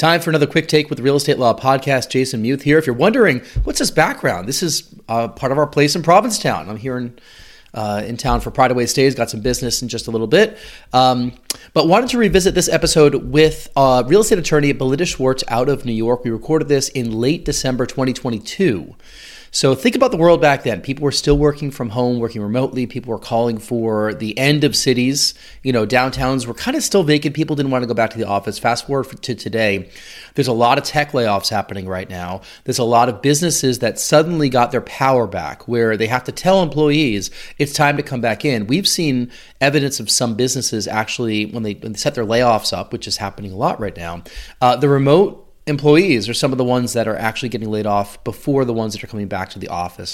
Time for another quick take with the Real Estate Law Podcast. Jason Muth here. If you're wondering, what's this background? This is part of our place in Provincetown. I'm here in town for Pride Away Stays. Got some business in just a little bit. But wanted to revisit this episode with real estate attorney Belinda Schwartz out of New York. We recorded this in late December 2022. So think about the world back then. People were still working from home, working remotely. People were calling for the end of cities. You know, downtowns were kind of still vacant. People didn't want to go back to the office. Fast forward to today, there's a lot of tech layoffs happening right now. There's a lot of businesses that suddenly got their power back where they have to tell employees it's time to come back in. We've seen evidence of some businesses actually, when they set their layoffs up, which is happening a lot right now, the remote employees are some of the ones that are actually getting laid off before the ones that are coming back to the office.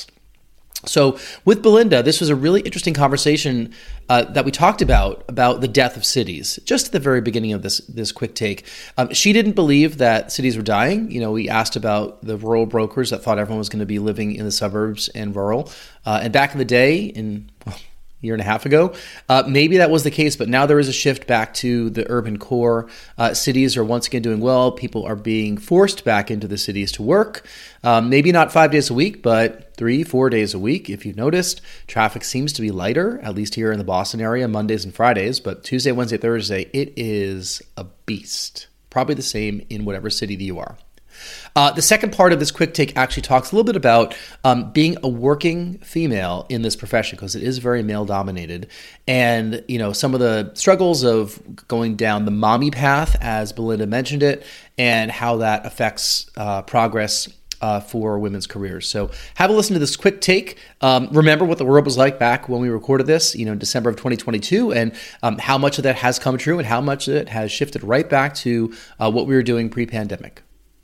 So with Belinda, this was a really interesting conversation that we talked about the death of cities, just at the very beginning of this quick take. She didn't believe that cities were dying. You know, we asked about the rural brokers that thought everyone was going to be living in the suburbs and rural. And back in the day, year and a half ago. Maybe that was the case, but now there is a shift back to the urban core. Cities are once again doing well. People are being forced back into the cities to work. Maybe not 5 days a week, but 3-4 days a week. If you've noticed, traffic seems to be lighter, at least here in the Boston area, Mondays and Fridays. But Tuesday, Wednesday, Thursday, it is a beast. Probably the same in whatever city that you are. The second part of this quick take actually talks a little bit about being a working female in this profession, because it is very male dominated, and you know, some of the struggles of going down the mommy path, as Belinda mentioned it, and how that affects progress for women's careers. So have a listen to this quick take. Remember what the world was like back when we recorded this, in December of 2022, and how much of that has come true and how much of it has shifted right back to what we were doing pre-pandemic.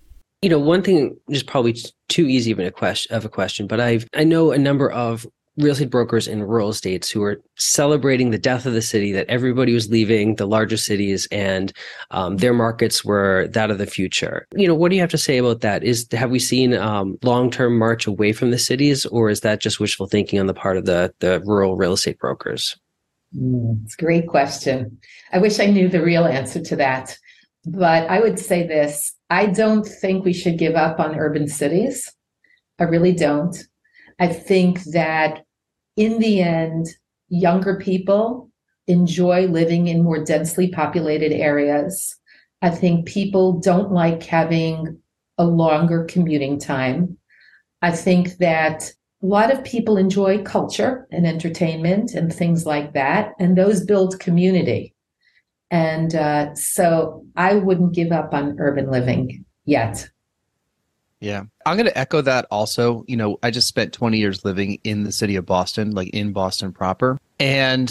One thing is probably too easy of a question, but I know a number of real estate brokers in rural estates who are celebrating the death of the city, that everybody was leaving the larger cities and their markets were that of the future. What do you have to say about that? Have we seen long-term march away from the cities, or is that just wishful thinking on the part of the rural real estate brokers? It's a great question. I wish I knew the real answer to that, but I would say this. I don't think we should give up on urban cities. I really don't. I think that in the end, younger people enjoy living in more densely populated areas. I think people don't like having a longer commuting time. I think that a lot of people enjoy culture and entertainment and things like that, and those build community. And so I wouldn't give up on urban living yet. Yeah, I'm going to echo that also. I just spent 20 years living in the city of Boston, like in Boston proper. And,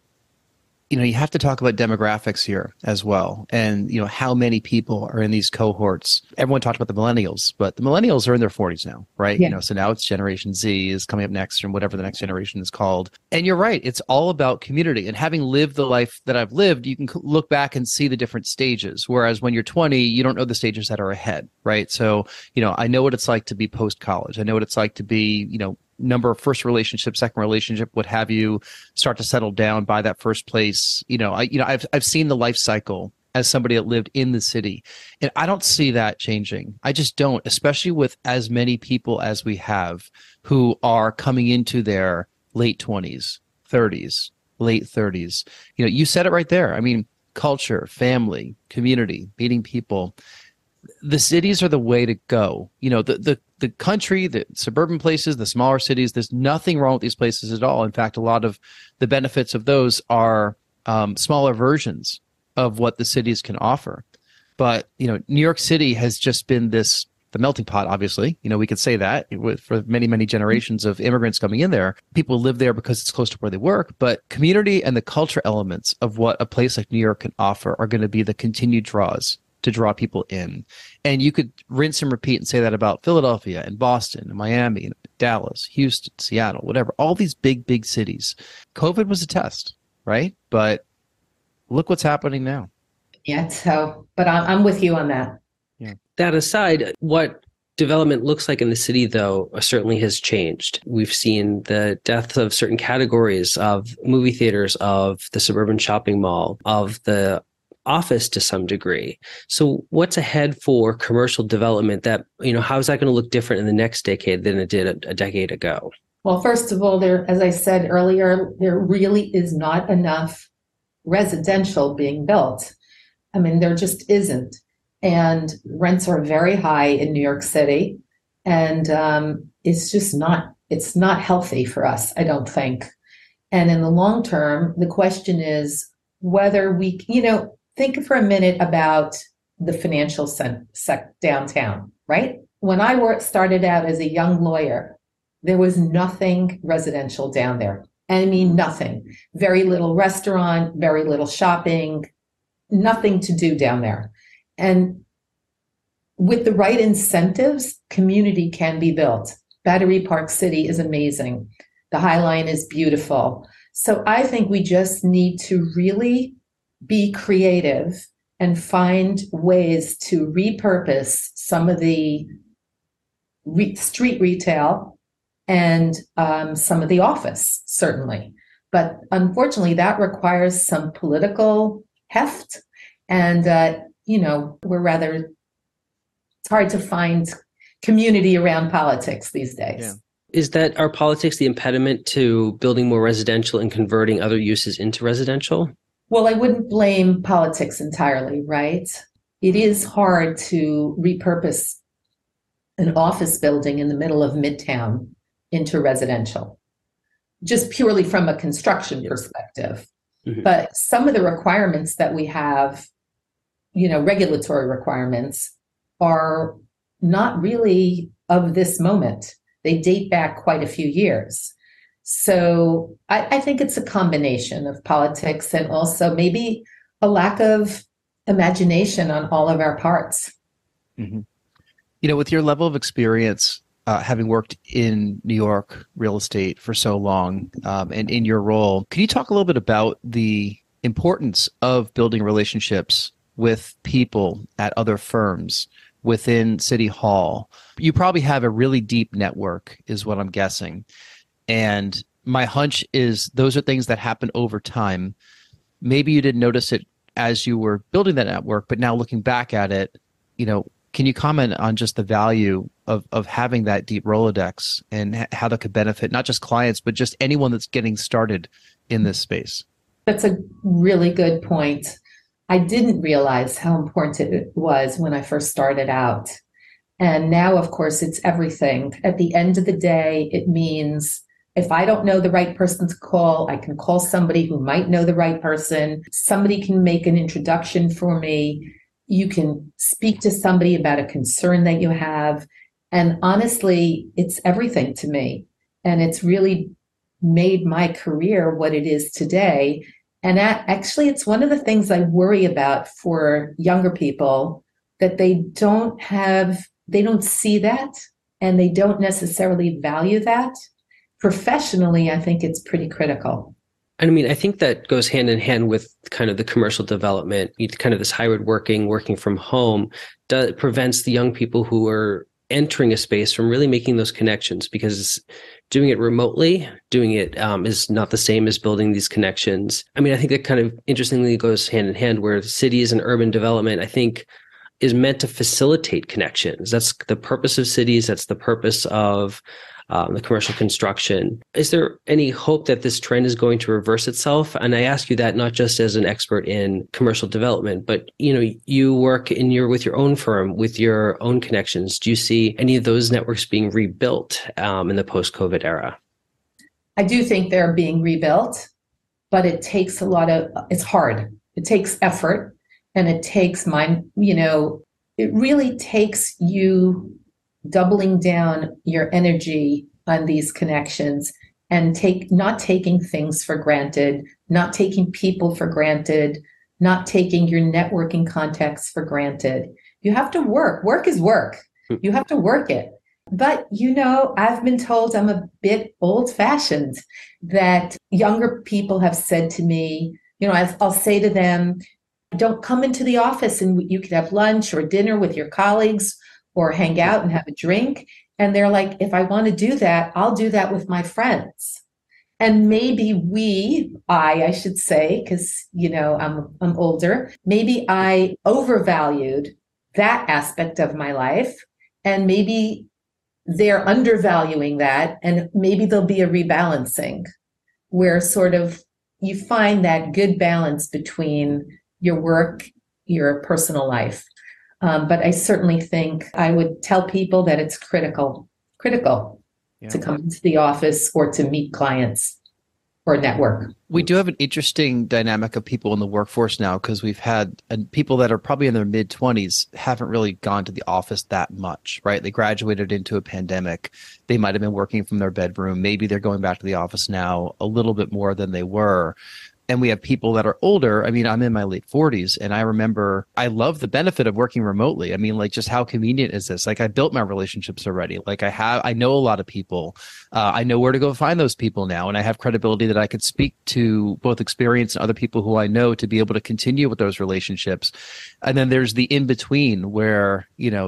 you have to talk about demographics here as well. And, how many people are in these cohorts. Everyone talked about the millennials, but the millennials are in their 40s now, right? Yeah. So now it's Generation Z is coming up next, and whatever the next generation is called. And you're right. It's all about community. And having lived the life that I've lived, you can look back and see the different stages. Whereas when you're 20, you don't know the stages that are ahead, right? So, I know what it's like to be post-college. I know what it's like to be, number of first relationship, second relationship, what have you, start to settle down, buy that first place. I've seen the life cycle as somebody that lived in the city, and I don't see that changing. I just don't, especially with as many people as we have who are coming into their late 20s, 30s, late 30s. You said it right there. I mean, culture, family, community, meeting people. The cities are the way to go. The country, the suburban places, the smaller cities, there's nothing wrong with these places at all. In fact, a lot of the benefits of those are smaller versions of what the cities can offer. But, New York City has just been the melting pot, obviously. We could say that for many, many generations of immigrants coming in there. People live there because it's close to where they work. But community and the culture elements of what a place like New York can offer are going to be the continued draws to draw people in. And you could rinse and repeat and say that about Philadelphia and Boston and Miami and Dallas, Houston, Seattle, whatever, all these big, big cities. COVID was a test, right? But look what's happening now. Yeah, but I'm with you on that. Yeah. That aside, what development looks like in the city, though, certainly has changed. We've seen the death of certain categories of movie theaters, of the suburban shopping mall, of the office to some degree. So what's ahead for commercial development that, how is that going to look different in the next decade than it did a decade ago? Well, first of all, as I said earlier, there really is not enough residential being built. I mean, there just isn't. And rents are very high in New York City. And it's not healthy for us, I don't think. And in the long term, the question is whether we, think for a minute about the financial downtown, right? When I started out as a young lawyer, there was nothing residential down there. I mean, nothing. Very little restaurant, very little shopping, nothing to do down there. And with the right incentives, community can be built. Battery Park City is amazing. The High Line is beautiful. So I think we just need to really be creative and find ways to repurpose some of the street retail and some of the office, certainly. But unfortunately, that requires some political heft. And, it's hard to find community around politics these days. Yeah. Are politics the impediment to building more residential and converting other uses into residential? Well, I wouldn't blame politics entirely, right? It is hard to repurpose an office building in the middle of Midtown into residential, just purely from a construction perspective. Mm-hmm. But some of the requirements that we have, regulatory requirements, are not really of this moment. They date back quite a few years. So I think it's a combination of politics and also maybe a lack of imagination on all of our parts. Mm-hmm. With your level of experience, having worked in New York real estate for so long, and in your role, can you talk a little bit about the importance of building relationships with people at other firms within City Hall? You probably have a really deep network, is what I'm guessing. And my hunch is those are things that happen over time. Maybe you didn't notice it as you were building that network, but now looking back at it, can you comment on just the value of having that deep Rolodex and how that could benefit not just clients, but just anyone that's getting started in this space? That's a really good point. I didn't realize how important it was when I first started out. And now, of course, it's everything. At the end of the day, it means if I don't know the right person to call, I can call somebody who might know the right person. Somebody can make an introduction for me. You can speak to somebody about a concern that you have. And honestly, it's everything to me. And it's really made my career what it is today. And actually, it's one of the things I worry about for younger people, that they don't see that, and they don't necessarily value that. Professionally, I think it's pretty critical. I mean, I think that goes hand in hand with kind of the commercial development, kind of this hybrid working from home, prevents the young people who are entering a space from really making those connections, because doing it remotely, is not the same as building these connections. I mean, I think that kind of interestingly goes hand in hand, where cities and urban development, I think, is meant to facilitate connections. That's the purpose of cities. That's the purpose of the commercial construction. Is there any hope that this trend is going to reverse itself? And I ask you that not just as an expert in commercial development, but you work with your own firm, with your own connections. Do you see any of those networks being rebuilt in the post-COVID era? I do think they're being rebuilt, but it takes it's hard. It takes effort, and it takes it really takes you doubling down your energy on these connections and not taking things for granted, not taking people for granted, not taking your networking contacts for granted. You have to work. Work is work. You have to work it. But, I've been told I'm a bit old-fashioned, that younger people have said to me, I'll say to them, don't come into the office and you could have lunch or dinner with your colleagues or hang out and have a drink. And they're like, if I want to do that, I'll do that with my friends. And maybe I should say, because, I'm older, maybe I overvalued that aspect of my life, and maybe they're undervaluing that, and maybe there'll be a rebalancing where sort of you find that good balance between your work, your personal life. But I certainly think I would tell people that it's critical to come into the office or to meet clients or network. We do have an interesting dynamic of people in the workforce now, because we've had people that are probably in their mid-20s haven't really gone to the office that much, right? They graduated into a pandemic. They might have been working from their bedroom. Maybe they're going back to the office now a little bit more than they were. And we have people that are older. I mean, I'm in my late 40s, and I remember I love the benefit of working remotely. I mean, like, just how convenient is this? Like, I built my relationships already. Like, I know a lot of people. I know where to go find those people now. And I have credibility that I could speak to both experience and other people who I know to be able to continue with those relationships. And then there's the in-between where,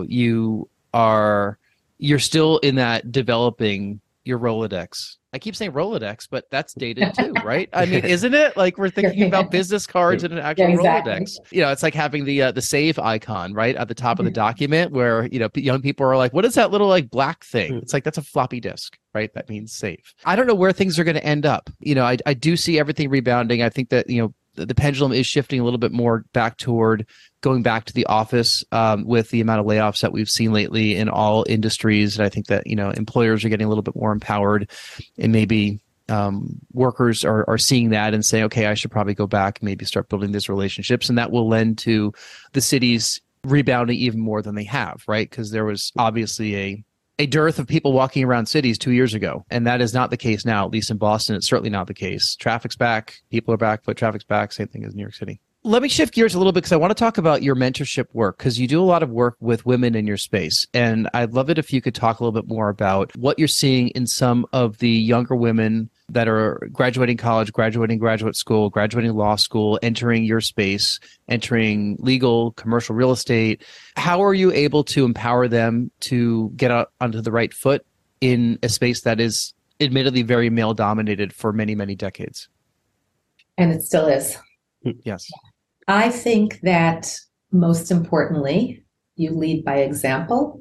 you're still in that developing your Rolodex. I keep saying Rolodex, but that's dated too, right? I mean, isn't it? Like, we're thinking about business cards and an actual Rolodex. It's like having the save icon, right, at the top of the document, where, young people are like, what is that little like black thing? It's like, that's a floppy disk, right? That means save. I don't know where things are going to end up. I do see everything rebounding. I think that, the pendulum is shifting a little bit more back toward going back to the office, with the amount of layoffs that we've seen lately in all industries. And I think that, employers are getting a little bit more empowered, and maybe workers are seeing that and saying, okay, I should probably go back and maybe start building these relationships. And that will lend to the cities rebounding even more than they have, right? Because there was obviously a dearth of people walking around cities 2 years ago. And that is not the case now, at least in Boston. It's certainly not the case. Traffic's back, people are back, foot traffic's back, same thing as New York City. Let me shift gears a little bit, because I want to talk about your mentorship work, because you do a lot of work with women in your space. And I'd love it if you could talk a little bit more about what you're seeing in some of the younger women that are graduating college, graduating graduate school, graduating law school, entering your space, entering legal, commercial real estate. How are you able to empower them to get out onto the right foot in a space that is admittedly very male-dominated for many, many decades? And it still is. Yes. I think that most importantly, you lead by example,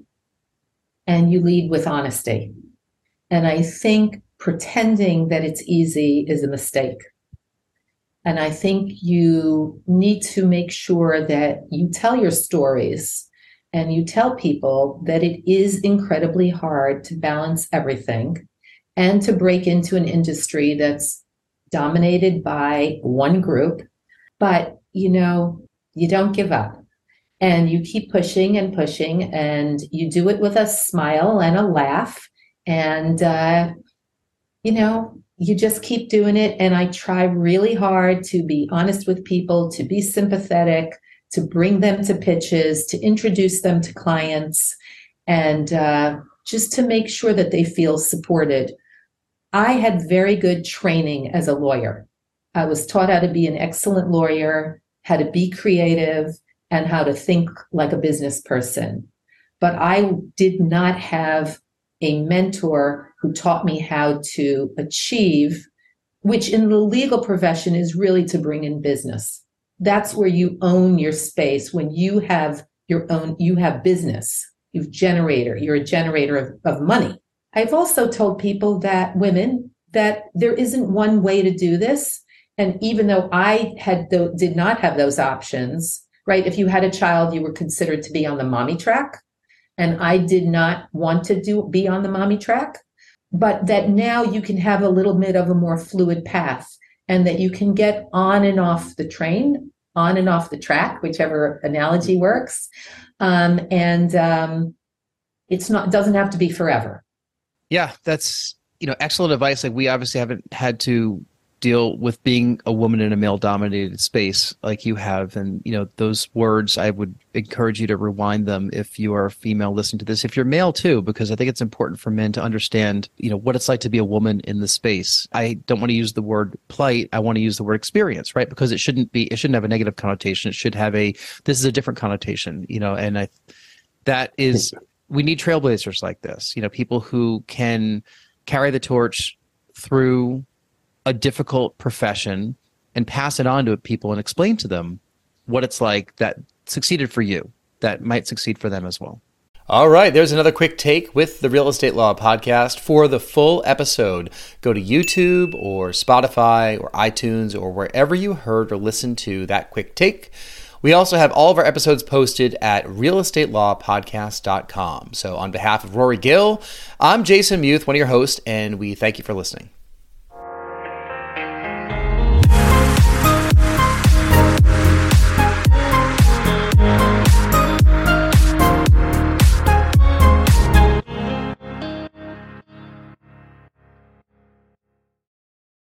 and you lead with honesty. And I think pretending that it's easy is a mistake. And I think you need to make sure that you tell your stories and you tell people that it is incredibly hard to balance everything and to break into an industry that's dominated by one group. But, you don't give up, and you keep pushing and pushing, and you do it with a smile and a laugh. And, you just keep doing it. And I try really hard to be honest with people, to be sympathetic, to bring them to pitches, to introduce them to clients, and just to make sure that they feel supported. I had very good training as a lawyer. I was taught how to be an excellent lawyer, how to be creative, and how to think like a business person. But I did not have a mentor who taught me how to achieve, which in the legal profession is really to bring in business. That's where you own your space. When you have your own, you have business, you're a generator of money. I've also told people that women, that there isn't one way to do this. And even though I did not have those options, right? If you had a child, you were considered to be on the mommy track. And I did not want to be on the mommy track, but that now you can have a little bit of a more fluid path, and that you can get on and off the train, on and off the track, whichever analogy works. It doesn't have to be forever. Yeah, that's, excellent advice. Like, we obviously haven't had to deal with being a woman in a male-dominated space like you have. And, those words, I would encourage you to rewind them if you are a female listening to this. If you're male too, because I think it's important for men to understand, what it's like to be a woman in the space. I don't want to use the word plight. I want to use the word experience, right? Because it shouldn't have a negative connotation. It should have this is a different connotation, and we need trailblazers like this, people who can carry the torch through a difficult profession and pass it on to people and explain to them what it's like that succeeded for you, that might succeed for them as well. All right, there's another quick take with the Real Estate Law Podcast. For the full episode, go to YouTube or Spotify or iTunes or wherever you heard or listened to that quick take. We also have all of our episodes posted at realestatelawpodcast.com. So on behalf of Rory Gill, I'm Jason Muth, one of your hosts, and we thank you for listening.